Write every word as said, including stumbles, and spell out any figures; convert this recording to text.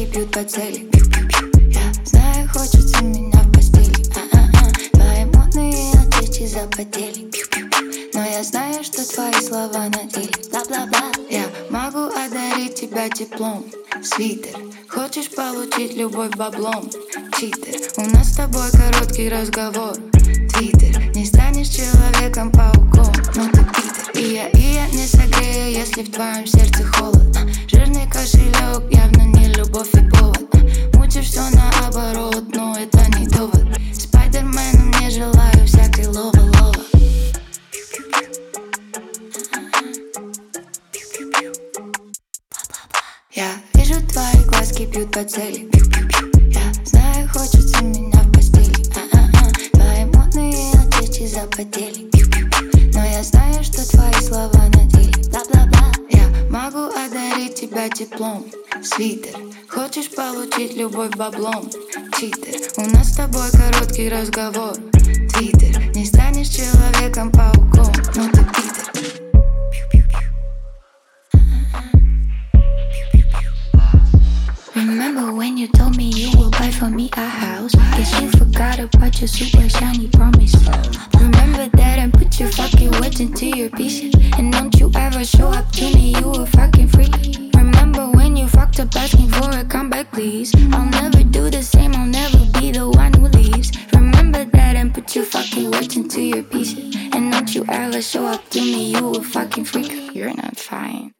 глазки бьют по цели. Я знаю, хочется меня в постели. А-а-а. Твои модные отчасти запотели. Но я знаю, что твои слова на деле. Бла-бла-бла. Я могу одарить тебя теплом. Свитер, хочешь получить любовь баблом? Читер, у нас с тобой короткий разговор. Твиттер, не станешь человеком-пауком. Но ты Питер, и я, и я не согрею, если в твоем сердце холод. Жирный кошелек, явно не любовь и повод. Мучишь все наоборот, но это не довод. Спайдерменом не желаю всякой лова-лова. Я вижу, твои глазки бьют по цели. Я знаю, хочется меня в постели. А-а-а. Твои модные отчасти запотели. Но я знаю, что твои слова на деле. Бла-бла-бла. Я могу одарить тебя теплом. Свитер, хочешь получить любовь баблом? Читер, у нас с тобой короткий разговор. Твиттер, не станешь человеком-пауком. Но ты Питер. Remember when you told me you would buy for me a house? Guess you forgot about your super shiny promise. Remember that and put your fucking words into your pieces. And don't you ever show up to me, you a fucking freak. Remember when you fucked up asking for a comeback, please? I'll never do the same, I'll never be the one who leaves. Remember that and put your fucking words into your pieces. And don't you ever show up to me, you a fucking freak. You're not fine.